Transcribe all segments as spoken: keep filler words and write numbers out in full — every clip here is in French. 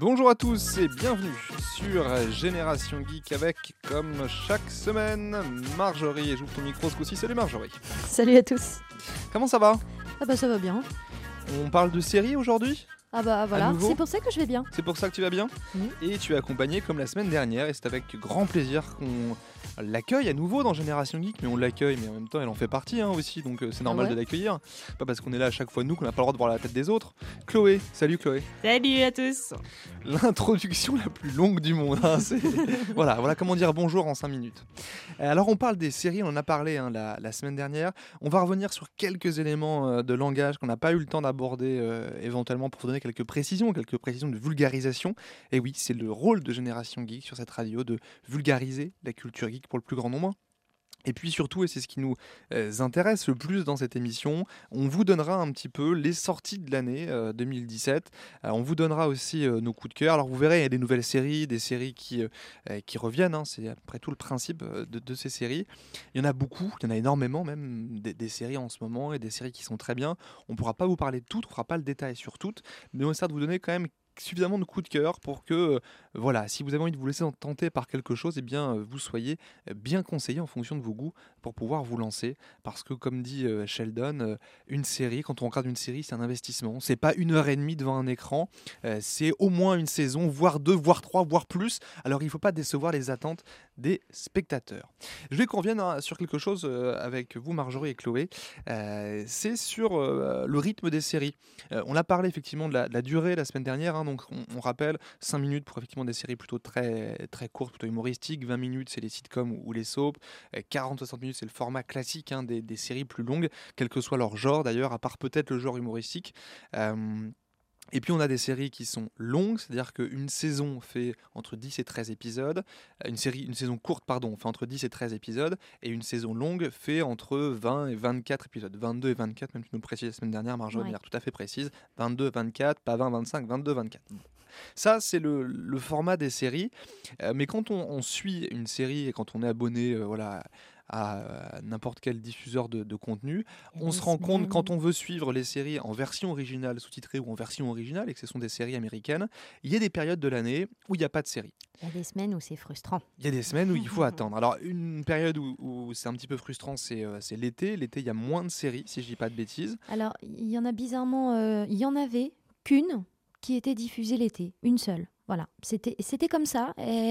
Bonjour à tous et bienvenue sur Génération Geek avec, comme chaque semaine, Marjorie. Et j'ouvre ton micro ce coup-ci. Salut Marjorie. Salut à tous. Comment ça va ? Ah bah ça va bien. On parle de séries aujourd'hui ? Ah bah voilà, c'est pour ça que je vais bien. C'est pour ça que tu vas bien ? Mmh. Et tu es accompagné comme la semaine dernière, et c'est avec grand plaisir qu'on l'accueille à nouveau dans Génération Geek, mais on l'accueille, mais en même temps elle en fait partie hein, aussi, donc euh, c'est normal Ah ouais. de l'accueillir. Pas parce qu'on est là à chaque fois nous qu'on n'a pas le droit de voir la tête des autres. Chloé, salut Chloé. Salut à tous. L'introduction la plus longue du monde, hein, c'est... voilà, voilà comment dire bonjour en cinq minutes. Alors on parle des séries, on en a parlé hein, la, la semaine dernière. On va revenir sur quelques éléments euh, de langage qu'on n'a pas eu le temps d'aborder euh, éventuellement pour vous donner quelques précisions, quelques précisions de vulgarisation. Et oui, c'est le rôle de Génération Geek sur cette radio de vulgariser la culture geek pour le plus grand nombre. Et puis surtout, et c'est ce qui nous euh, intéresse le plus dans cette émission, on vous donnera un petit peu les sorties de l'année euh, deux mille dix-sept. Euh, on vous donnera aussi euh, nos coups de cœur. Alors vous verrez, il y a des nouvelles séries, des séries qui, euh, qui reviennent. Hein, c'est après tout le principe euh, de, de ces séries. Il y en a beaucoup, il y en a énormément même, des, des séries en ce moment et des séries qui sont très bien. On ne pourra pas vous parler de toutes, on ne fera pas le détail sur toutes, mais on essaie de vous donner quand même suffisamment de coups de cœur pour que, euh, voilà, si vous avez envie de vous laisser tenter par quelque chose, eh bien, euh, vous soyez bien conseillé en fonction de vos goûts pour pouvoir vous lancer. Parce que, comme dit euh, Sheldon, euh, une série, quand on regarde une série, c'est un investissement. C'est pas une heure et demie devant un écran, euh, c'est au moins une saison, voire deux, voire trois, voire plus. Alors, il ne faut pas décevoir les attentes des spectateurs. Je vais qu'on revienne hein, sur quelque chose euh, avec vous, Marjorie et Chloé. Euh, c'est sur euh, le rythme des séries. Euh, on a parlé effectivement de la, de la durée la semaine dernière. Hein, donc, on, on rappelle cinq minutes pour effectivement des séries plutôt très, très courtes, plutôt humoristiques. vingt minutes, c'est les sitcoms ou, ou les soaps. Euh, quarante à soixante minutes, c'est le format classique hein, des, des séries plus longues, quel que soit leur genre d'ailleurs, à part peut-être le genre humoristique. Euh, Et puis on a des séries qui sont longues, c'est-à-dire qu'une saison fait entre dix et treize épisodes, une, série, une saison courte pardon, fait entre dix et treize épisodes, et une saison longue fait entre vingt et vingt-quatre épisodes, vingt-deux et vingt-quatre, même tu nous précises la semaine dernière, Marjorie, ouais. a l'air tout à fait précise, vingt-deux, vingt-quatre, pas vingt, vingt-cinq, vingt-deux, vingt-quatre. Ça, c'est le, le format des séries, euh, mais quand on, on suit une série et quand on est abonné euh, voilà, à euh, n'importe quel diffuseur de, de contenu, on se rend compte quand on veut suivre les séries en version originale sous-titrée ou en version originale, et que ce sont des séries américaines, il y a des périodes de l'année où il n'y a pas de série. Il y a des semaines où c'est frustrant. Il y a des semaines où il faut attendre. Alors, une période où, où c'est un petit peu frustrant, c'est, euh, c'est l'été. L'été, il y a moins de séries, si je ne dis pas de bêtises. Alors, il y en a bizarrement... Euh, il y en avait qu'une qui était diffusée l'été, une seule. Voilà, c'était, c'était comme ça.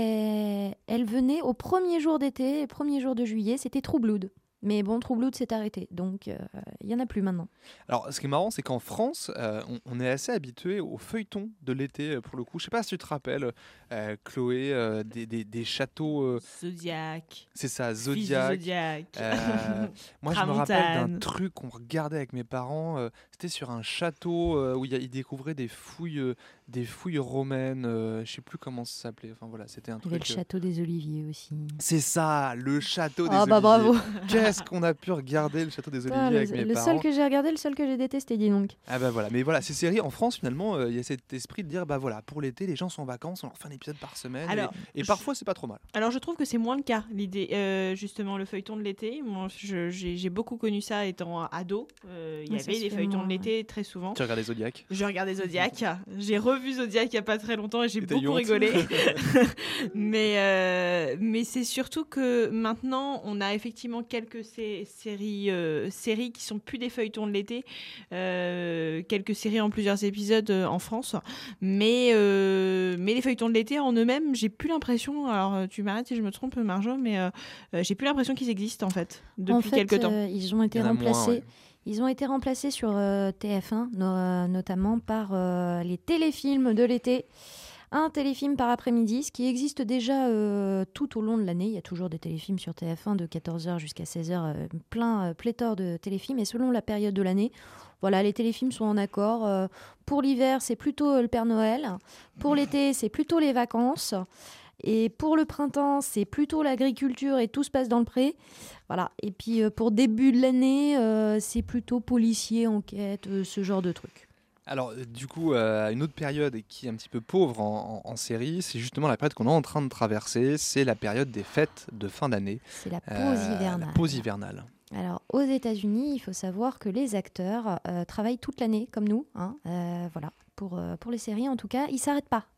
Et elle venait au premier jour d'été, premier jour de juillet, c'était True Blood. Mais bon, True Blood s'est arrêté, donc il euh, n'y en a plus maintenant. Alors, ce qui est marrant, c'est qu'en France, euh, on, on est assez habitué au feuilleton de l'été, pour le coup. Je ne sais pas si tu te rappelles, euh, Chloé, euh, des, des, des châteaux... Euh... Zodiac. C'est ça, Zodiac. Zodiac. Euh, moi, je me rappelle d'un truc qu'on regardait avec mes parents. Euh, c'était sur un château euh, où ils découvraient des fouilles, euh, des fouilles romaines. Euh, je ne sais plus comment ça s'appelait. Enfin, voilà, c'était un Il y avait truc, le château des Oliviers aussi. C'est ça, le château des oh, Oliviers. Bah, bravo. Qu'est-ce qu'on a pu regarder le château des Oliviers ah, le, avec mes le parents. Le seul que j'ai regardé, le seul que j'ai détesté, dis donc. Ah bah voilà, mais voilà, ces séries en France finalement, il euh, y a cet esprit de dire bah voilà, pour l'été, les gens sont en vacances, on leur fait un épisode par semaine. Alors, et, et je... parfois c'est pas trop mal. Alors je trouve que c'est moins le cas, l'idée, euh, justement le feuilleton de l'été. Moi, je, j'ai, j'ai beaucoup connu ça étant ado. Il euh, y ouais, avait des feuilletons de l'été très souvent. Tu regardais Zodiac ? Je regardais Zodiac. J'ai revu Zodiac il y a pas très longtemps et j'ai et beaucoup honte. rigolé. mais euh, mais c'est surtout que maintenant on a effectivement quelques sé- séries euh, séries qui sont plus des feuilletons de l'été, euh, quelques séries en plusieurs épisodes euh, en France, mais euh, mais les feuilletons de l'été en eux-mêmes, j'ai plus l'impression. Alors tu m'arrêtes si je me trompe, Marjo, mais euh, j'ai plus l'impression qu'ils existent en fait depuis en fait, quelques temps. Euh, ils ont été remplacés. Moins, ouais. Ils ont été remplacés sur euh, T F un, no- notamment par euh, les téléfilms de l'été. Un téléfilm par après-midi, ce qui existe déjà euh, tout au long de l'année. Il y a toujours des téléfilms sur T F un de quatorze heures jusqu'à seize heures, euh, plein euh, pléthore de téléfilms. Et selon la période de l'année, voilà, les téléfilms sont en accord. Euh, pour l'hiver, c'est plutôt euh, le Père Noël. Pour l'été, c'est plutôt les vacances. Et pour le printemps, c'est plutôt l'agriculture et tout se passe dans le pré. Voilà. Et puis euh, pour début de l'année, euh, c'est plutôt policier, enquête, euh, ce genre de trucs. Alors, du coup, euh, une autre période qui est un petit peu pauvre en, en, en série, c'est justement la période qu'on est en train de traverser, c'est la période des fêtes de fin d'année. C'est la pause euh, hivernale. La pause hivernale. Alors, aux États-Unis, il faut savoir que les acteurs euh, travaillent toute l'année, comme nous. Hein, euh, voilà. Pour, euh, pour les séries, en tout cas, ils ne s'arrêtent pas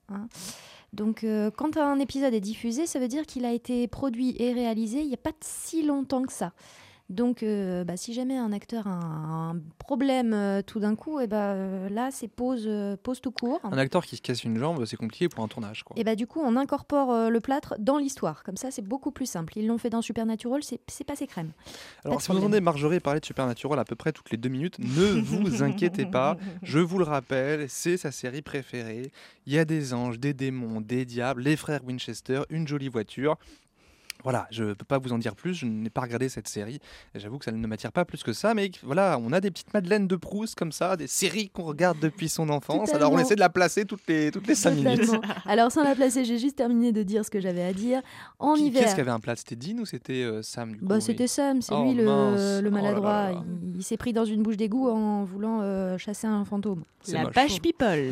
Hein. Donc, euh, quand un épisode est diffusé, ça veut dire qu'il a été produit et réalisé il n'y a pas si longtemps que ça. Donc, euh, bah, si jamais un acteur a un, un problème euh, tout d'un coup, et bah, euh, là, c'est pause, euh, pause tout court. Un acteur qui se casse une jambe, c'est compliqué pour un tournage. Quoi. Et bah, du coup, on incorpore euh, le plâtre dans l'histoire. Comme ça, c'est beaucoup plus simple. Ils l'ont fait dans Supernatural, c'est, c'est passé crème. Alors, si vous entendez Marjorie parler de Supernatural à peu près toutes les deux minutes, ne vous inquiétez pas. Je vous le rappelle, c'est sa série préférée. Il y a des anges, des démons, des diables, les frères Winchester, une jolie voiture. Voilà, je ne peux pas vous en dire plus, je n'ai pas regardé cette série, j'avoue que ça ne m'attire pas plus que ça, mais voilà, on a des petites Madeleines de Proust comme ça, des séries qu'on regarde depuis son enfance, Totalement. Alors on essaie de la placer toutes les, toutes les cinq minutes. Alors sans la placer, j'ai juste terminé de dire ce que j'avais à dire. En Qui, hiver... Qu'est-ce qui avait un plat? C'était Dean ou c'était euh, Sam du coup, bah, oui. C'était Sam, c'est oh, lui le, le maladroit, oh là là. Il, il s'est pris dans une bouche d'égout en voulant euh, chasser un fantôme. C'est la moche. Page people.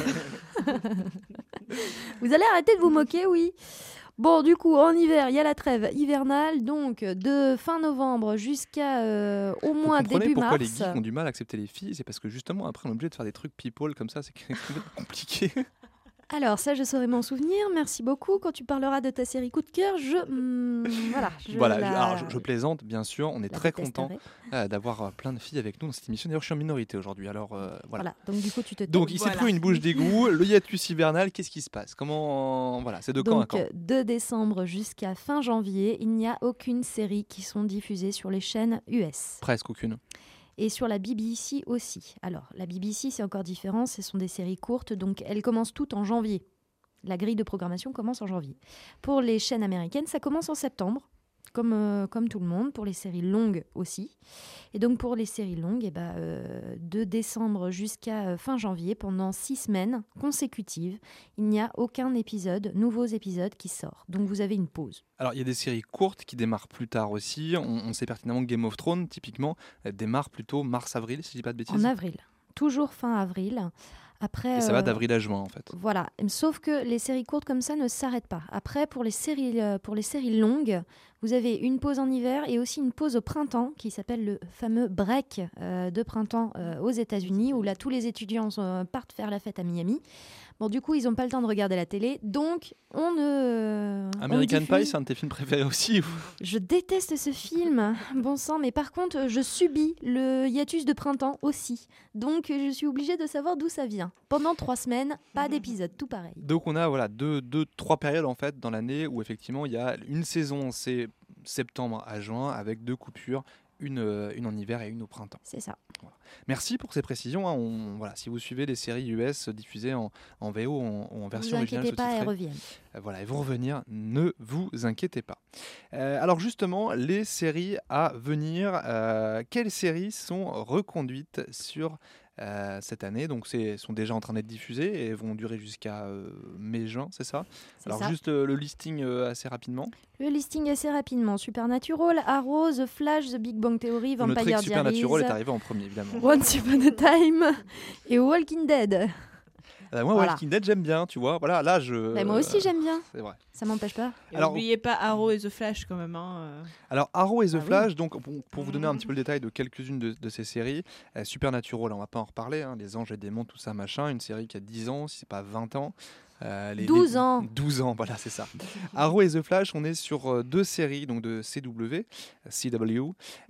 Vous allez arrêter de vous moquer, oui. Bon, du coup, en hiver, il y a la trêve hivernale, donc de fin novembre jusqu'à euh, au moins début mars. Pourquoi les geeks ont du mal à accepter les filles? C'est parce que justement, après, on est obligé de faire des trucs people comme ça, c'est compliqué. Alors ça, je saurais m'en souvenir. Merci beaucoup. Quand tu parleras de ta série coup de cœur, je hum, voilà. Je, voilà la... alors, je, je plaisante, bien sûr. On est très content euh, d'avoir euh, plein de filles avec nous dans cette émission. D'ailleurs, je suis en minorité aujourd'hui. Alors euh, voilà. voilà. Donc du coup, tu te. Donc il voilà. s'est pris une bouche d'égout. Le hiatus hivernal. Qu'est-ce qui se passe? Comment voilà, c'est de quand Donc, à quand? de décembre jusqu'à fin janvier, il n'y a aucune série qui sont diffusées sur les chaînes U S. Presque aucune. Et sur la B B C aussi. Alors, la B B C, c'est encore différent. Ce sont des séries courtes, donc elles commencent toutes en janvier. La grille de programmation commence en janvier. Pour les chaînes américaines, ça commence en septembre, comme, euh, comme tout le monde. Pour les séries longues aussi. Et donc, pour les séries longues, eh ben, euh, de décembre jusqu'à euh, fin janvier, pendant six semaines consécutives, il n'y a aucun épisode, nouveaux épisodes qui sort. Donc, vous avez une pause. Alors, il y a des séries courtes qui démarrent plus tard aussi. On, on sait pertinemment que Game of Thrones, typiquement, démarre plutôt mars-avril, si je ne dis pas de bêtises. En avril. Toujours fin avril. Après, et ça va euh, d'avril à juin, en fait. Voilà. Sauf que les séries courtes comme ça ne s'arrêtent pas. Après, pour les séries, euh, pour les séries longues, vous avez une pause en hiver et aussi une pause au printemps qui s'appelle le fameux break euh, de printemps euh, aux États-Unis, où là, tous les étudiants euh, partent faire la fête à Miami. Bon, du coup, ils n'ont pas le temps de regarder la télé, donc on ne... American on diffuse... Pie, c'est un de tes films préférés aussi? Je déteste ce film, bon sang, mais par contre, je subis le hiatus de printemps aussi. Donc, je suis obligée de savoir d'où ça vient. Pendant trois semaines, pas d'épisode, tout pareil. Donc, on a voilà, deux, deux, trois périodes en fait dans l'année où effectivement, il y a une saison, c'est septembre à juin, avec deux coupures. Une, euh, une en hiver et une au printemps. C'est ça. Voilà. Merci pour ces précisions. Hein. On, voilà, si vous suivez les séries U S diffusées en, en V O ou en, en version originale, ne vous inquiétez pas, elles reviennent. Euh, voilà, elles vont revenir. Ne vous inquiétez pas. Euh, alors justement, les séries à venir. Euh, quelles séries sont reconduites sur Euh, cette année, donc c'est sont déjà en train d'être diffusées et vont durer jusqu'à euh, mai-juin, c'est ça? C'est Alors ça. juste euh, le listing euh, assez rapidement. Le listing assez rapidement. Supernatural, Arrow, The Flash, The Big Bang Theory, Vous Vampire Diaries. Supernatural est arrivé en premier, évidemment. Once Upon a Time et Walking Dead. Euh, moi, Voilà. Walking Dead, j'aime bien, tu vois. Voilà, là, je. Bah, moi aussi, j'aime bien. C'est vrai. Ça m'empêche pas. Alors, n'oubliez pas Arrow et The Flash quand même. Hein. Alors, Arrow et The Ah Flash, oui. donc pour, pour vous donner un petit peu le détail de quelques-unes de, de ces séries, euh, Supernatural, on va pas en reparler, hein, les anges et démons, tout ça, machin, une série qui a dix ans, si c'est pas vingt ans. Euh, les, douze les... ans. douze ans, voilà, c'est ça. Arrow et The Flash, on est sur euh, deux séries donc de C W, C W,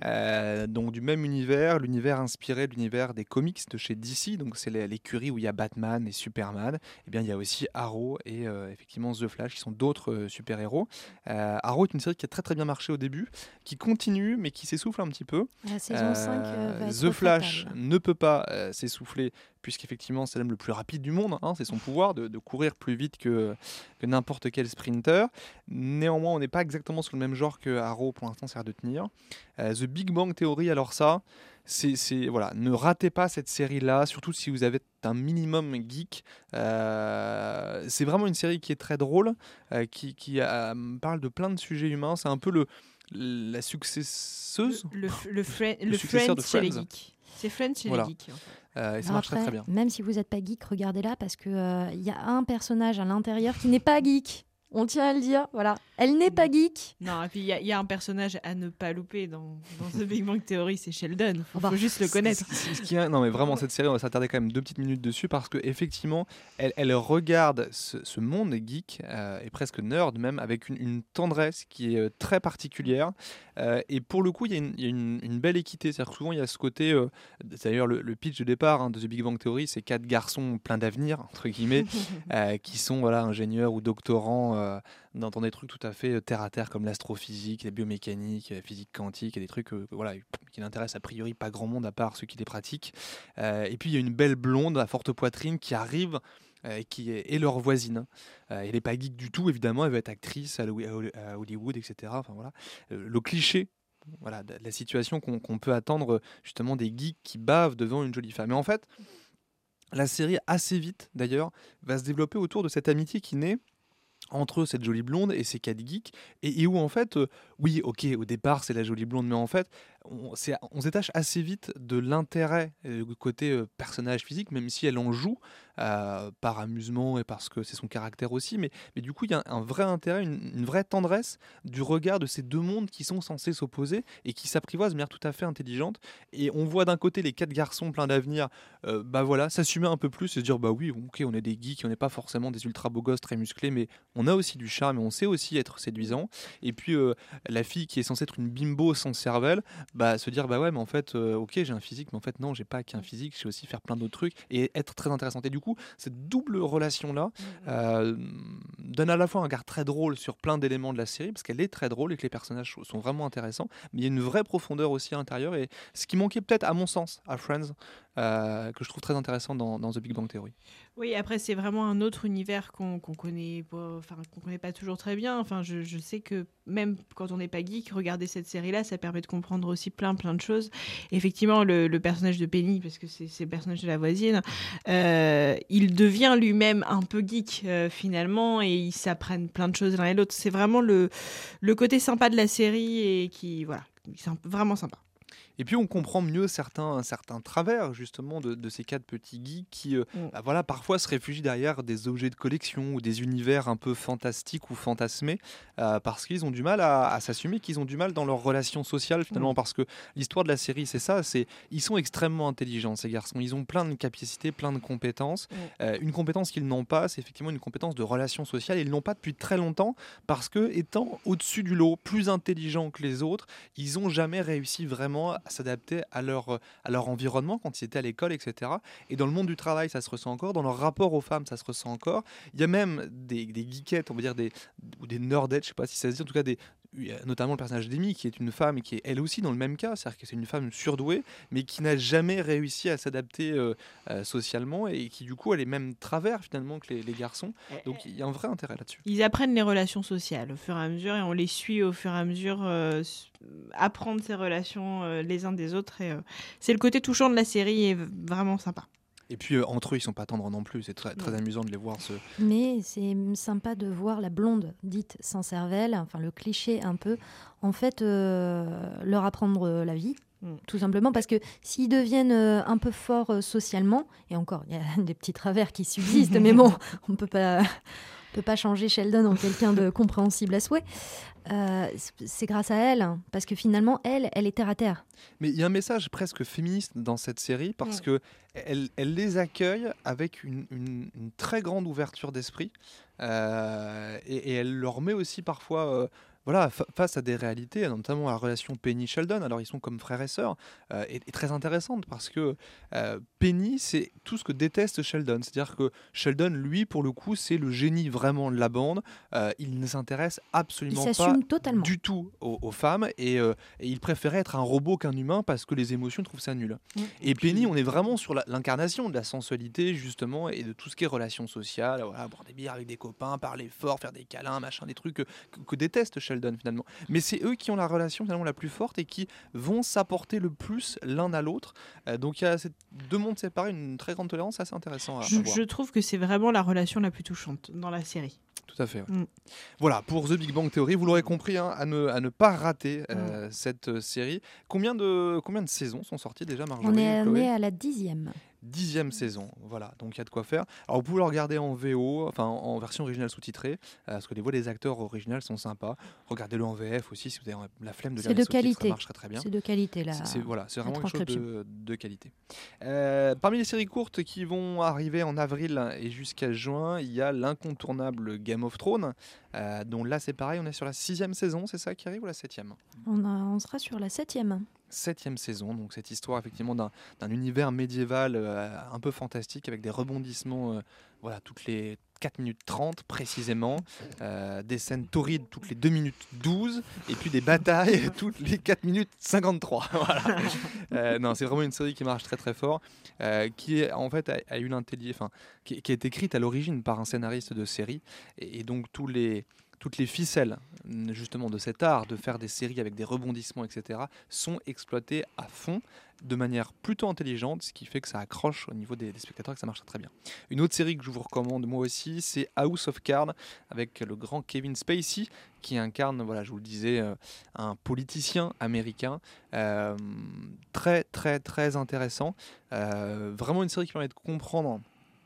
euh, donc du même univers, l'univers inspiré de l'univers des comics de chez D C, donc c'est l'écurie où il y a Batman et Superman. Et bien il y a aussi Arrow et euh, effectivement The Flash qui sont d'autres euh, super-héros. Euh, Arrow est une série qui a très très bien marché au début, qui continue mais qui s'essouffle un petit peu. La saison cinq euh, va être The Flash fatale. ne peut pas euh, s'essouffler puisqu'effectivement c'est l'homme le plus rapide du monde, hein, c'est son pouvoir de, de courir plus vite que, que n'importe quel sprinter. Néanmoins, on n'est pas exactement sur le même genre que Arrow, pour l'instant, ça a l'air de tenir. Euh, The Big Bang Theory, alors ça, c'est, c'est, voilà, ne ratez pas cette série-là, surtout si vous avez un minimum geek. Euh, c'est vraiment une série qui est très drôle, euh, qui, qui euh, parle de plein de sujets humains. C'est un peu le, la successeuse Le, le, le, fri- le le successeur Friends de chez les Friends. geeks. C'est Friends chez Voilà. les geeks. En fait. Euh, et ça Alors marche après, très très bien. même si vous n'êtes pas geek, regardez-la parce qu'il euh, y a un personnage à l'intérieur qui n'est pas geek. On tient à le dire, voilà. Elle n'est pas geek. Non, et puis il y, y a un personnage à ne pas louper dans, dans The Big Bang Theory, c'est Sheldon. Il faut, faut juste le connaître. C'est, c'est, c'est, non, mais vraiment, cette série, on va s'attarder quand même deux petites minutes dessus parce qu'effectivement, elle, elle regarde ce, ce monde geek, euh, et presque nerd même, avec une, une tendresse qui est euh, très particulière. Euh, et pour le coup, il y a, une, y a une, une belle équité. C'est-à-dire que souvent, il y a ce côté. Euh, d'ailleurs, le, le pitch de départ hein, de The Big Bang Theory, c'est quatre garçons pleins d'avenir, entre guillemets, euh, qui sont voilà, ingénieurs ou doctorants. Euh, dans des trucs tout à fait terre à terre comme l'astrophysique, la biomécanique, la physique quantique et des trucs euh, voilà, qui n'intéressent a priori pas grand monde à part ceux qui les pratiquent. Euh, et puis il y a une belle blonde à forte poitrine qui arrive euh, qui est, est leur voisine. Euh, elle n'est pas geek du tout évidemment, elle veut être actrice à Hollywood, et cetera. Enfin, voilà. euh, le cliché voilà, de la situation qu'on, qu'on peut attendre justement des geeks qui bavent devant une jolie femme. Mais en fait, la série assez vite d'ailleurs va se développer autour de cette amitié qui naît entre cette jolie blonde et ces quatre geeks, et, et où en fait, euh, oui, ok, au départ c'est la jolie blonde, mais en fait, on, c'est, on s'étache assez vite de l'intérêt euh, côté euh, personnage physique, même si elle en joue euh, par amusement et parce que c'est son caractère aussi, mais, mais du coup il y a un, un vrai intérêt, une, une vraie tendresse du regard de ces deux mondes qui sont censés s'opposer et qui s'apprivoisent de manière tout à fait intelligente. Et on voit d'un côté les quatre garçons pleins d'avenir, euh, bah voilà, s'assumer un peu plus et se dire bah oui, ok, on est des geeks, on n'est pas forcément des ultra beaux gosses très musclés, mais on a aussi du charme et on sait aussi être séduisant. Et puis euh, la fille qui est censée être une bimbo sans cervelle, bah se dire bah ouais mais en fait euh, ok j'ai un physique mais en fait non j'ai pas qu'un physique, je sais aussi faire plein d'autres trucs et être très intéressante. Et du coup cette double relation là euh, donne à la fois un regard très drôle sur plein d'éléments de la série parce qu'elle est très drôle et que les personnages sont vraiment intéressants, mais il y a une vraie profondeur aussi à l'intérieur et ce qui manquait peut-être à mon sens à Friends, euh, que je trouve très intéressant dans, dans The Big Bang Theory. Oui, après c'est vraiment un autre univers qu'on qu'on connaît pas, enfin qu'on connaît pas toujours très bien. Enfin, je, je sais que même quand on n'est pas geek, regarder cette série-là, ça permet de comprendre aussi plein plein de choses. Effectivement, le, le personnage de Penny, parce que c'est, c'est le personnage de la voisine, euh, il devient lui-même un peu geek euh, finalement, et ils s'apprennent plein de choses l'un et l'autre. C'est vraiment le le côté sympa de la série et qui voilà, c'est un, vraiment sympa. Et puis on comprend mieux certains, certains travers justement de, de ces quatre petits geeks qui euh, mm. bah voilà, parfois se réfugient derrière des objets de collection ou des univers un peu fantastiques ou fantasmés euh, parce qu'ils ont du mal à, à s'assumer, qu'ils ont du mal dans leurs relations sociales finalement, mm. parce que l'histoire de la série c'est ça, c'est, ils sont extrêmement intelligents ces garçons, ils ont plein de capacités, plein de compétences. Mm. Euh, une compétence qu'ils n'ont pas, c'est effectivement une compétence de relations sociales, et ils l'ont pas depuis très longtemps parce que étant au-dessus du lot, plus intelligents que les autres, ils n'ont jamais réussi vraiment à s'adapter à leur, à leur environnement quand ils étaient à l'école, et cetera. Et dans le monde du travail, ça se ressent encore. Dans leur rapport aux femmes, ça se ressent encore. Il y a même des, des geekettes, on va dire, des, ou des nerdettes, je ne sais pas si ça se dit, en tout cas, des, notamment le personnage d'Amy, qui est une femme et qui est elle aussi dans le même cas, c'est-à-dire que c'est une femme surdouée, mais qui n'a jamais réussi à s'adapter euh, euh, socialement, et qui, du coup, elle est même travers, finalement, que les, les garçons. Donc, il y a un vrai intérêt là-dessus. Ils apprennent les relations sociales au fur et à mesure, et on les suit au fur et à mesure euh, apprendre ces relations euh, les uns des autres. Et, euh, c'est le côté touchant de la série et vraiment sympa. Et puis euh, entre eux, ils sont pas tendres non plus. C'est très, très amusant de les voir se. Mais c'est sympa de voir la blonde dite sans cervelle, enfin le cliché un peu, en fait, euh, leur apprendre la vie. Mm. Tout simplement parce que s'ils deviennent euh, un peu forts euh, socialement, et encore, il y a des petits travers qui subsistent, mais bon, on peut pas. peut pas changer Sheldon en quelqu'un de compréhensible à souhait. Euh, c'est grâce à elle, hein, parce que finalement, elle, elle est terre à terre. Mais il y a un message presque féministe dans cette série, parce mmh. que elle, elle les accueille avec une, une, une très grande ouverture d'esprit, euh, et, et elle leur met aussi parfois... Euh, Voilà, fa- face à des réalités, notamment la relation Penny-Sheldon, alors ils sont comme frères et sœurs, euh, est, est très intéressante parce que euh, Penny, c'est tout ce que déteste Sheldon. C'est-à-dire que Sheldon, lui, pour le coup, c'est le génie vraiment de la bande. Euh, il ne s'intéresse absolument il pas totalement. du tout aux, aux femmes, et, euh, et il préférait être un robot qu'un humain parce que les émotions trouvent ça nul. Mmh. Et, et Penny, puis... on est vraiment sur la, l'incarnation de la sensualité, justement, et de tout ce qui est relations sociales, voilà, boire des bières avec des copains, parler fort, faire des câlins, machin, des trucs que, que, que déteste Sheldon. Finalement. Mais c'est eux qui ont la relation finalement la plus forte et qui vont s'apporter le plus l'un à l'autre. Euh, donc il y a ces deux mondes séparés, une très grande tolérance, assez intéressant à, je, à voir. Je trouve que c'est vraiment la relation la plus touchante dans la série. Tout à fait. Ouais. Mm. Voilà, pour The Big Bang Theory, vous l'aurez compris, hein, à, ne, à ne pas rater euh, mm. cette euh, série. Combien de, combien de saisons sont sorties déjà, Marjorie? On est, on est à la dixième. dixième saison. Voilà, donc il y a de quoi faire. Alors vous pouvez le regarder en V O, enfin en version originale sous-titrée, euh, parce que les voix des acteurs originales sont sympas. Regardez-le en V F aussi si vous avez la flemme de lire les sous-titres, ça marcherait très bien. C'est de qualité là. C'est, c'est, voilà, c'est vraiment quelque chose de, de qualité. Euh, parmi les séries courtes qui vont arriver en avril et jusqu'à juin, il y a l'incontournable Game of Thrones, euh, dont là c'est pareil, on est sur la sixième saison, c'est ça qui arrive ou la septième ? on, a, on sera sur la septième. Septième saison, donc cette histoire effectivement d'un, d'un univers médiéval euh, un peu fantastique avec des rebondissements euh, voilà, toutes les quatre minutes trente précisément, euh, des scènes torrides toutes les deux minutes douze et puis des batailles toutes les quatre minutes cinquante-trois. Voilà. Euh, non, c'est vraiment une série qui marche très très fort, euh, qui est en fait a, a une intelli- enfin, qui, qui est écrite à l'origine par un scénariste de série et, et donc tous les toutes les ficelles justement de cet art de faire des séries avec des rebondissements, et cetera, sont exploitées à fond de manière plutôt intelligente, ce qui fait que ça accroche au niveau des, des spectateurs et que ça marche très bien. Une autre série que je vous recommande moi aussi, c'est House of Cards, avec le grand Kevin Spacey, qui incarne, voilà, je vous le disais, euh, un politicien américain, euh, très très très intéressant. Euh, vraiment une série qui permet de comprendre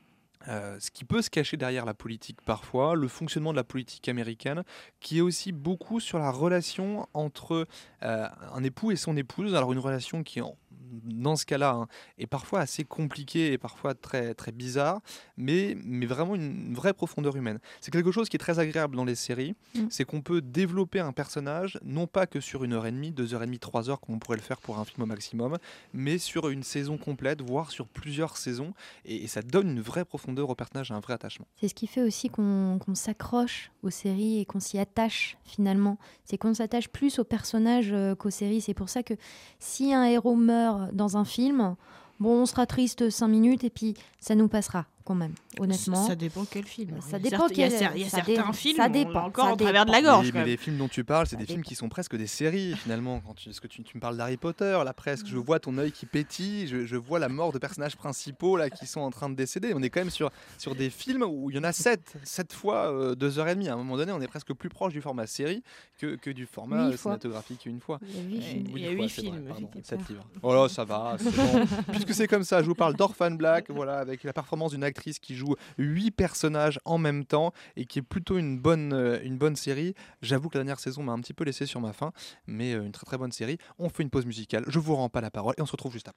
Euh, ce qui peut se cacher derrière la politique parfois, le fonctionnement de la politique américaine, qui est aussi beaucoup sur la relation entre euh, un époux et son épouse. Alors une relation qui, en, dans ce cas-là, hein, est parfois assez compliquée et parfois très, très bizarre, mais, mais vraiment une, une vraie profondeur humaine. C'est quelque chose qui est très agréable dans les séries, mmh. c'est qu'on peut développer un personnage, non pas que sur une heure et demie, deux heures et demie, trois heures, comme on pourrait le faire pour un film au maximum, mais sur une saison complète, voire sur plusieurs saisons, et, et ça donne une vraie profondeur au personnage, un vrai attachement. C'est ce qui fait aussi qu'on, qu'on s'accroche aux séries et qu'on s'y attache finalement. C'est qu'on s'attache plus aux personnages euh, qu'aux séries. C'est pour ça que si un héros meurt dans un film, bon, on sera triste cinq minutes et puis ça nous passera quand même, honnêtement. Ça, ça dépend quel film. Ça dépend il y a, quel... il y a ça certains dé... films, ça on dépend, l'a encore ça en travers de la gorge. Mais, mais les films dont tu parles, c'est ça des dépend. films qui sont presque des séries finalement. Quand tu, parce que tu, tu me parles d'Harry Potter, là presque, je vois ton œil qui pétille, je, je vois la mort de personnages principaux là qui sont en train de décéder. On est quand même sur, sur des films où il y en a sept, sept fois euh, deux heures et demie. À un moment donné, on est presque plus proche du format série que, que du format euh, cinématographique une fois. Il y a huit films. Il y a huit films. sept livres. Oh là, ça va, c'est bon. Puisque c'est comme ça, je vous parle d'Orphan Black, voilà, avec la performance d'une actrice qui joue huit personnages en même temps et qui est plutôt une bonne, euh, une bonne série. J'avoue que la dernière saison m'a un petit peu laissé sur ma faim, mais euh, une très très bonne série. On fait une pause musicale, je vous rends pas la parole et on se retrouve juste après.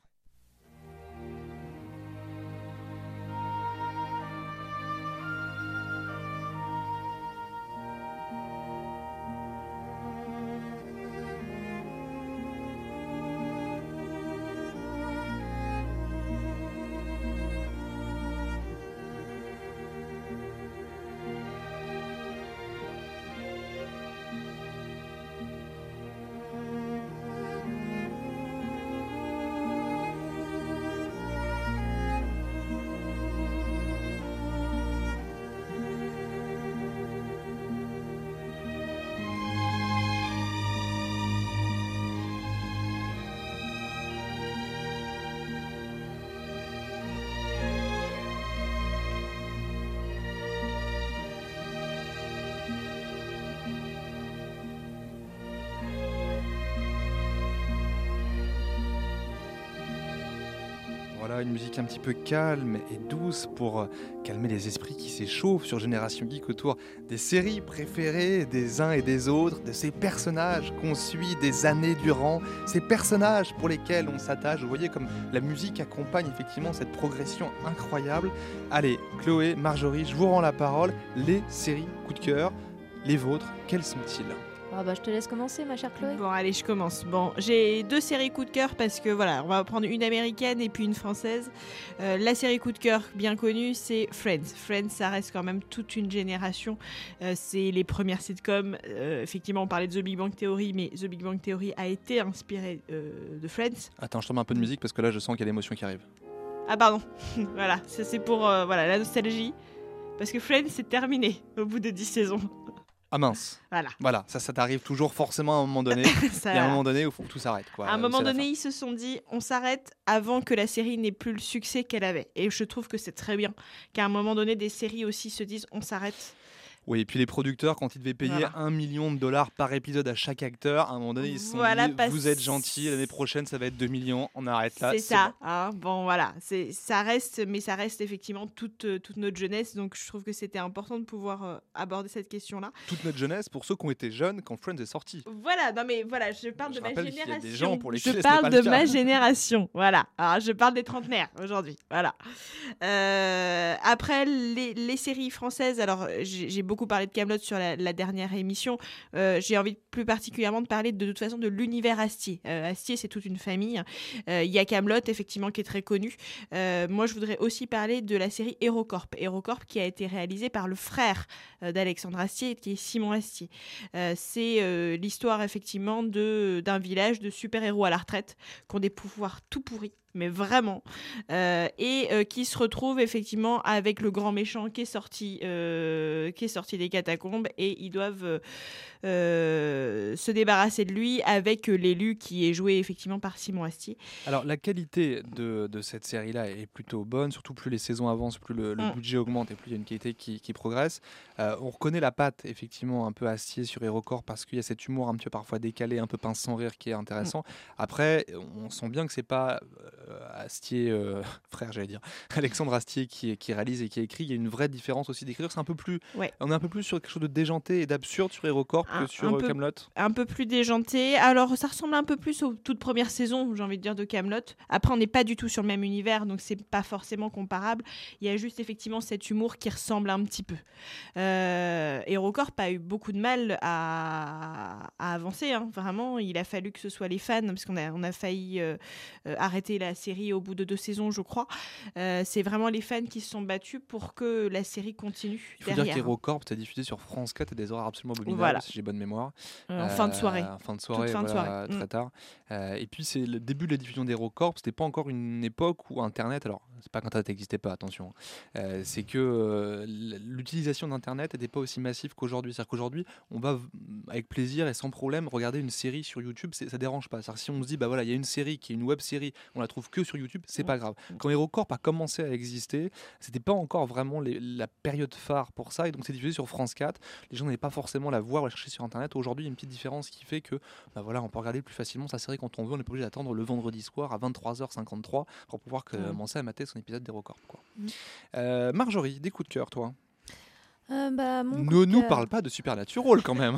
Voilà, une musique un petit peu calme et douce pour calmer les esprits qui s'échauffent sur Génération Geek autour des séries préférées des uns et des autres, de ces personnages qu'on suit des années durant, ces personnages pour lesquels on s'attache. Vous voyez comme la musique accompagne effectivement cette progression incroyable. Allez, Chloé, Marjorie, je vous rends la parole. Les séries coup de cœur, les vôtres, quels sont-ils ? Ah bah, je te laisse commencer, ma chère Chloé. Bon, allez, je commence. Bon, j'ai deux séries coup de cœur parce que voilà, on va prendre une américaine et puis une française. Euh, la série coup de cœur bien connue, c'est Friends. Friends, ça reste quand même toute une génération. Euh, c'est les premières sitcoms. Euh, effectivement, on parlait de The Big Bang Theory, mais The Big Bang Theory a été inspiré euh, de Friends. Attends, je tombe un peu de musique parce que là, je sens qu'il y a l'émotion qui arrive. Ah pardon, voilà, ça, c'est pour euh, voilà, la nostalgie. Parce que Friends, c'est terminé au bout de dix saisons. Ah mince. Voilà. Voilà, ça, ça t'arrive toujours forcément à un moment donné. ça... Il y a un moment donné où faut que tout s'arrête, quoi. À un moment donné, ils se sont dit, on s'arrête avant que la série n'ait plus le succès qu'elle avait. Et je trouve que c'est très bien qu'à un moment donné, des séries aussi se disent, on s'arrête. Oui, et puis les producteurs, quand ils devaient payer Voilà. un million de dollars par épisode à chaque acteur, à un moment donné, ils se sont Voilà, dit, parce- vous êtes gentils, l'année prochaine, ça va être deux millions, on arrête là. C'est ça, bon. hein, bon voilà, c'est, ça reste, mais ça reste effectivement toute, euh, toute notre jeunesse, donc je trouve que c'était important de pouvoir euh, aborder cette question-là. Toute notre jeunesse, pour ceux qui ont été jeunes quand Friends est sorti. Voilà, non mais voilà, je parle Je de ma rappelle qu'il y a génération. des gens pour lesquels je ce n'est parle pas de le cas. ma génération, voilà. Alors je parle des trentenaires aujourd'hui, voilà. Euh, après les, les séries françaises, alors j'ai, j'ai beaucoup parlé de Kaamelott sur la, la dernière émission. Euh, j'ai envie plus particulièrement de parler de, de toute façon de l'univers Astier. Euh, Astier, c'est toute une famille. Il euh, y a Kaamelott effectivement qui est très connu. Euh, moi, je voudrais aussi parler de la série HeroCorp. HeroCorp qui a été réalisée par le frère euh, d'Alexandre Astier, qui est Simon Astier. Euh, c'est euh, l'histoire effectivement de, d'un village de super-héros à la retraite qui ont des pouvoirs tout pourris, mais vraiment, euh, et euh, qui se retrouve effectivement avec le grand méchant qui est sorti, euh, qui est sorti des catacombes, et ils doivent euh, euh, se débarrasser de lui avec l'élu qui est joué effectivement par Simon Astier. Alors la qualité de, de cette série-là est plutôt bonne, surtout plus les saisons avancent, plus le, le Mm. budget augmente et plus il y a une qualité qui, qui progresse. Euh, on reconnaît la patte effectivement un peu Astier sur HeroCorp parce qu'il y a cet humour un petit peu parfois décalé, un peu pince sans rire qui est intéressant. Mm. Après, on sent bien que c'est pas euh, Astier, euh, frère j'allais dire, Alexandre Astier qui, qui réalise et qui écrit. Il y a une vraie différence aussi d'écriture. C'est un peu plus, Ouais. on est un peu plus sur quelque chose de déjanté et d'absurde sur HeroCorp Un- que sur un peu- Kaamelott. Un peu plus déjanté. Alors, ça ressemble un peu plus aux toutes premières saisons, j'ai envie de dire, de Kaamelott. Après, on n'est pas du tout sur le même univers, donc c'est pas forcément comparable. Il y a juste effectivement cet humour qui ressemble un petit peu. Euh, HeroCorp a eu beaucoup de mal à, à avancer, hein. Vraiment. Il a fallu que ce soit les fans, parce qu'on a, on a failli euh, euh, arrêter la série au bout de deux saisons, je crois. Euh, c'est vraiment les fans qui se sont battus pour que la série continue. Il faut derrière. dire qu'HeroCorp était diffusé sur France quatre et des horaires absolument abominables, Voilà. si j'ai bonne mémoire. Euh, en fin de soirée. En fin de soirée, Toute fin de voilà, soirée. très Mm. tard. Euh, et puis c'est le début de la diffusion d'HeroCorp. C'était pas encore une époque où Internet, alors c'est pas qu'Internet n'existait pas, attention. Euh, c'est que euh, l'utilisation d'Internet n'était pas aussi massive qu'aujourd'hui. C'est-à-dire qu'aujourd'hui, on va v- avec plaisir et sans problème regarder une série sur YouTube. C'est, ça dérange pas. C'est-à-dire si on se dit bah voilà, il y a une série qui est une web série, on la trouve que sur YouTube, c'est Mm. pas grave. Quand HeroCorp a commencé à exister, c'était pas encore vraiment les- la période phare pour ça, et donc c'est diffusé sur France quatre. Les gens n'avaient pas forcément la voir ou la chercher sur Internet. Aujourd'hui, il y a une petite différence qui fait que bah voilà, on peut regarder plus facilement sa série quand on veut. On n'est pas obligé d'attendre le vendredi soir à vingt-trois heures cinquante-trois pour pouvoir que- Mm. commencer à mater son épisode d'HeroCorp, quoi. Mm. Euh, Marjorie, des coups de cœur, toi. Euh, bah, mon coup Ne de nous cœur- parle pas de Supernatural quand même.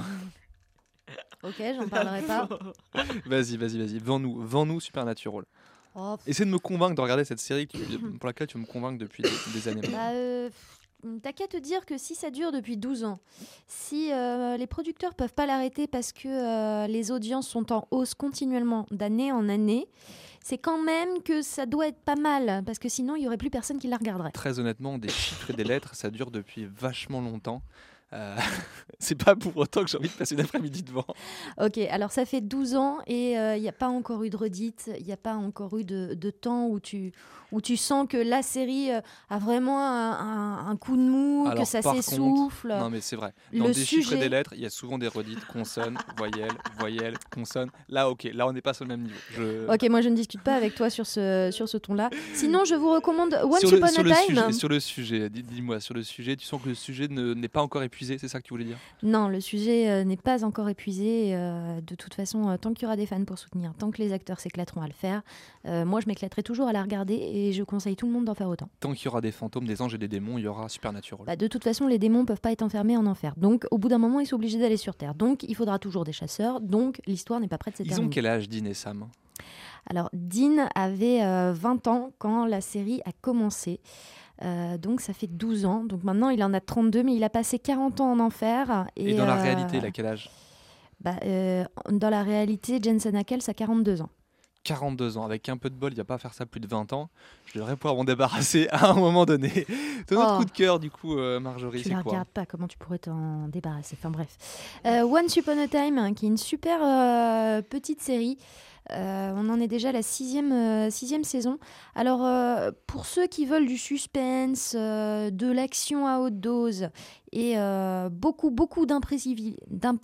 Ok, j'en parlerai pas. Vas-y, vas-y, vas-y. Vends-nous, vends-nous Supernatural. Oh, pff, Essaie de me convaincre de regarder cette série qui- pour laquelle tu veux me convaincre depuis des, des années. bah, euh, pff, t'as qu'à te dire que si ça dure depuis douze ans, si euh, les producteurs peuvent pas l'arrêter parce que euh, les audiences sont en hausse continuellement d'année en année, c'est quand même que ça doit être pas mal, parce que sinon il y aurait plus personne qui la regarderait. Très honnêtement, des chiffres et des lettres, ça dure depuis vachement longtemps. Euh, c'est pas pour autant que j'ai envie de passer une après-midi devant. Ok, alors ça fait douze ans et il n'y a pas encore eu de redite, il n'y a pas encore eu de, de temps où tu, où tu sens que la série euh, a vraiment un, un- un coup de mou, Alors, que ça par s'essouffle. Non mais c'est vrai. Dans Le des chiffres et sujet- des lettres, il y a souvent des redites, consonnes, voyelles, voyelles, consonnes. Là, ok, là on n'est pas sur le même niveau. Je... Ok, moi je ne discute pas avec toi sur ce, sur ce ton-là. Sinon, je vous recommande Once sur le, Upon sur a le Time. sujet, sur le sujet, dis- dis-moi, sur le sujet, tu sens que le sujet ne- n'est pas encore épuisé, c'est ça que tu voulais dire? Non, le sujet euh, n'est pas encore épuisé. euh, de toute façon, euh, tant qu'il y aura des fans pour soutenir, tant que les acteurs s'éclateront à le faire, euh, moi je m'éclaterai toujours à la regarder et je conseille tout le monde d'en faire autant. Tant qu'il y aura des fantômes, des anges et des démons, il y aura Supernatural. Bah, de toute façon, les démons peuvent pas être enfermés en enfer. Donc, au bout d'un moment, ils sont obligés d'aller sur Terre. Donc, il faudra toujours des chasseurs. Donc, l'histoire n'est pas prête de se Ils ont terminer. quel âge, Dean et Sam? Alors, Dean avait euh, vingt ans quand la série a commencé. Euh, donc, ça fait douze ans. Donc, maintenant, il en a trente-deux, mais il a passé quarante ans en enfer. Et, Et dans la euh, réalité, il a quel âge? bah, euh, Dans la réalité, Jensen Ackles a quarante-deux ans. quarante-deux ans. Avec un peu de bol, il ne va pas faire ça plus de vingt ans. Je devrais pouvoir m'en débarrasser à un moment donné. Ton autre Oh. coup de cœur, du coup, euh, Marjorie, Tu c'est la quoi? regardes pas, comment tu pourrais t'en débarrasser? Enfin bref. Euh, Once Upon a Time, hein, qui est une super euh, petite série. Euh, on en est déjà à la sixième, euh, sixième saison. Alors, euh, pour ceux qui veulent du suspense, euh, de l'action à haute dose et euh, beaucoup, beaucoup d'imprévisibil-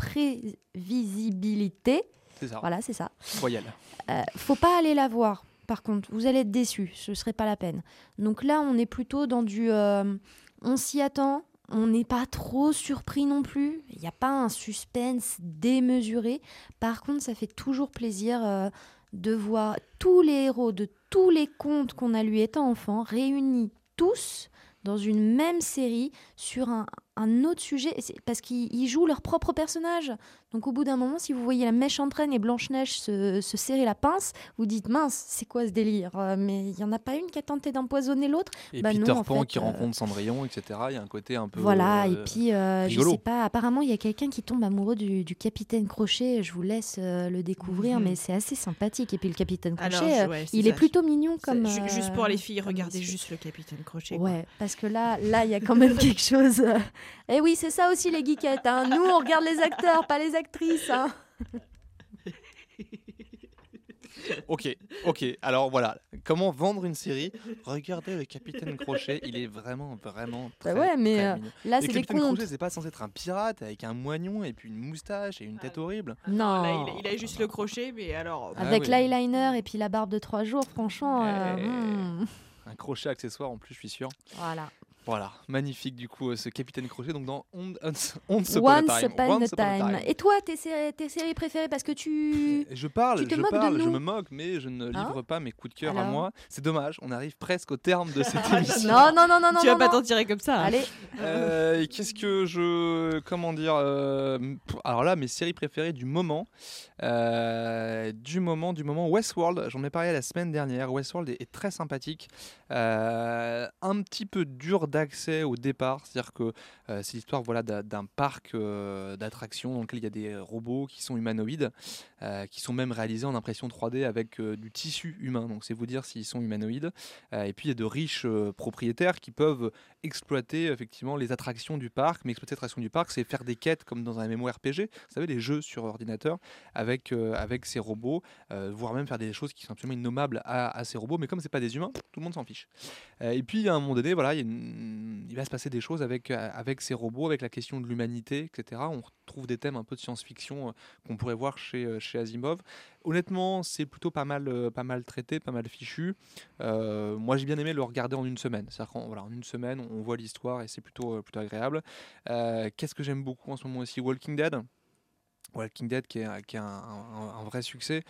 d'imprévisibilité, C'est ça. voilà, c'est ça. Voyelle. Euh, faut pas aller la voir. Par contre, vous allez être déçus. Ce serait pas la peine. Donc là, on est plutôt dans du. euh, on s'y attend. on n'est pas trop surpris non plus. Il n'y a pas un suspense démesuré. Par contre, ça fait toujours plaisir euh, de voir tous les héros de tous les contes qu'on a lus étant enfant réunis tous dans une même série sur un, un autre sujet, c'est parce qu'ils jouent leur propre personnage. Donc au bout d'un moment, si vous voyez la méchante reine et Blanche-Neige se, se serrer la pince, vous dites mince, c'est quoi ce délire euh, Mais il n'y en a pas une qui a tenté d'empoisonner l'autre. Et bah Peter non, en Pan fait, qui euh... rencontre Cendrillon, et cetera. Il y a un côté un peu Voilà, euh, et puis euh, je rigolo. sais pas, apparemment il y a quelqu'un qui tombe amoureux du, du capitaine Crochet, je vous laisse euh, le découvrir, mmh. mais c'est assez sympathique. Et puis le capitaine Crochet, Alors, ouais, il ça. est plutôt mignon comme... Euh, juste pour les filles, euh, regardez juste le capitaine Crochet. Ouais, quoi. Parce que là, là il y a quand même quelque chose... Euh... Et oui, c'est ça aussi les geekettes, hein. Nous on regarde les acteurs, pas les actrices, hein. Ok, ok. Alors voilà, comment vendre une série ? Regardez le Capitaine Crochet, il est vraiment, vraiment très, bah ouais, mais très euh, mignon. là, le c'est Capitaine des contes. Crochet, c'est pas censé être un pirate avec un moignon et puis une moustache et une tête horrible. Non, là, il, a, il a juste le crochet, mais alors. Avec ah, oui. l'eyeliner et puis la barbe de trois jours, franchement. Euh, et... hmm. Un crochet accessoire en plus, je suis sûr. Voilà. Voilà, magnifique du coup ce Capitaine Crochet donc dans Once, Once Upon a Time. Time. Once Upon a Time. Et toi, tes séries, tes séries préférées parce que tu. Je parle, tu te je moques parle, de nous. je me moque, mais je ne livre hein pas mes coups de cœur Alors à moi. C'est dommage, on arrive presque au terme de cette émission. Non, non, non, non, non. Tu non, vas pas non. t'en tirer comme ça. Allez. Euh, qu'est-ce que je, comment dire euh, Alors là, mes séries préférées du moment, euh, du moment, du moment. Westworld. J'en ai parlé la semaine dernière. Westworld est, est très sympathique, euh, un petit peu dur d'accès au départ. C'est-à-dire que euh, c'est l'histoire voilà, d'un, d'un parc euh, d'attractions dans lequel il y a des robots qui sont humanoïdes, euh, qui sont même réalisés en impression trois D avec euh, du tissu humain. Donc c'est vous dire s'ils sont humanoïdes. Euh, et puis il y a de riches euh, propriétaires qui peuvent exploiter effectivement les attractions du parc. Mais exploiter les attractions du parc, c'est faire des quêtes comme dans un MMORPG. Vous savez, les jeux sur ordinateur avec, euh, avec ces robots, euh, voire même faire des choses qui sont absolument innommables à, à ces robots. Mais comme c'est pas des humains, tout le monde s'en fiche. Euh, et puis à un moment donné, voilà, il, y a une... il va se passer des choses avec, avec ces robots, avec la question de l'humanité, et cetera. On retrouve des thèmes un peu de science-fiction euh, qu'on pourrait voir chez, chez Asimov. Honnêtement, c'est plutôt pas mal, euh, pas mal traité, pas mal fichu. Euh, moi, j'ai bien aimé le regarder en une semaine. C'est-à-dire qu'en voilà, en une semaine, on voit l'histoire et c'est plutôt, euh, plutôt agréable. Euh, qu'est-ce que j'aime beaucoup en ce moment aussi ? Walking Dead. Walking Dead qui est, qui est un, un, un vrai succès,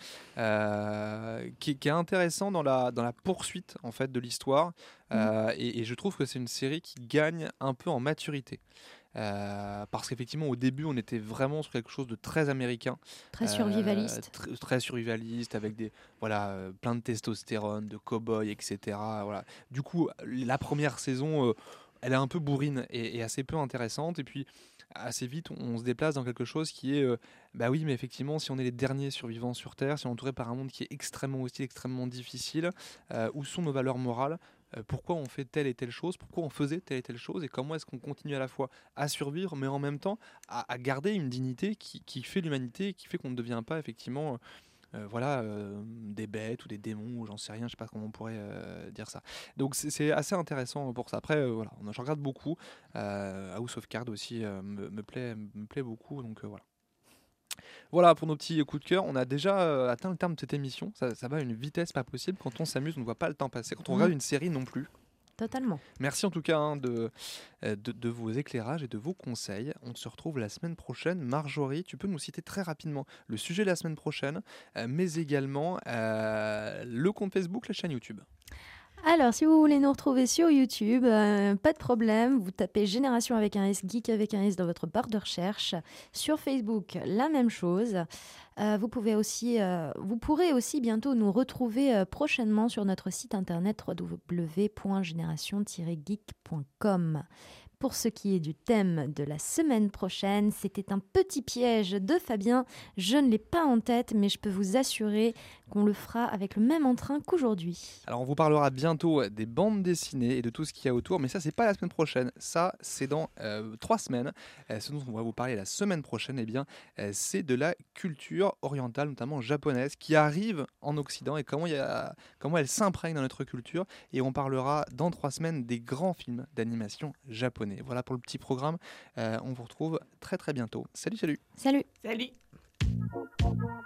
euh, qui, qui est intéressant dans la, dans la poursuite en fait, de l'histoire. Euh, mmh. et, et je trouve que c'est une série qui gagne un peu en maturité. Euh, parce qu'effectivement au début on était vraiment sur quelque chose de très américain, très survivaliste, euh, tr- très survivaliste avec des voilà euh, plein de testostérone, de cow-boy, et cetera. Voilà. Du coup la première saison euh, elle est un peu bourrine et, et assez peu intéressante, et puis assez vite on se déplace dans quelque chose qui est euh, bah oui mais effectivement si on est les derniers survivants sur Terre, si on est entouré par un monde qui est extrêmement hostile, extrêmement difficile, euh, où sont nos valeurs morales ? Pourquoi on fait telle et telle chose, pourquoi on faisait telle et telle chose, et comment est-ce qu'on continue à la fois à survivre, mais en même temps à, à garder une dignité qui, qui fait l'humanité, qui fait qu'on ne devient pas effectivement euh, voilà, euh, des bêtes ou des démons, ou j'en sais rien, je ne sais pas comment on pourrait euh, dire ça. Donc c'est, c'est assez intéressant pour ça. Après, euh, voilà, je regarde beaucoup. Euh, House of Cards aussi euh, me, me, plaît, me plaît beaucoup, donc euh, voilà. Voilà pour nos petits coups de cœur. On a déjà euh, atteint le terme de cette émission. Ça, ça va à une vitesse pas possible. Quand on s'amuse, on ne voit pas le temps passer. Quand on mmh. regarde une série non plus. Totalement. Merci en tout cas hein, de, de, de vos éclairages et de vos conseils. On se retrouve la semaine prochaine. Marjorie, tu peux nous citer très rapidement le sujet de la semaine prochaine, euh, mais également euh, le compte Facebook, la chaîne YouTube. Alors, si vous voulez nous retrouver sur YouTube, euh, pas de problème, vous tapez Génération avec un S, Geek avec un S dans votre barre de recherche. Sur Facebook, la même chose. Euh, vous pouvez aussi, euh, vous pourrez aussi bientôt nous retrouver euh, prochainement sur notre site internet w w w point génération tiret geek point com. Pour ce qui est du thème de la semaine prochaine, c'était un petit piège de Fabien. Je ne l'ai pas en tête, mais je peux vous assurer qu'on le fera avec le même entrain qu'aujourd'hui. Alors on vous parlera bientôt des bandes dessinées et de tout ce qu'il y a autour, mais ça c'est pas la semaine prochaine, ça c'est dans euh, trois semaines. Euh, ce dont on va vous parler la semaine prochaine, eh bien, euh, c'est de la culture orientale, notamment japonaise, qui arrive en Occident et comment, y a, comment elle s'imprègne dans notre culture. Et on parlera dans trois semaines des grands films d'animation japonais. Voilà pour le petit programme. Euh, on vous retrouve très très bientôt. Salut, salut. Salut. Salut.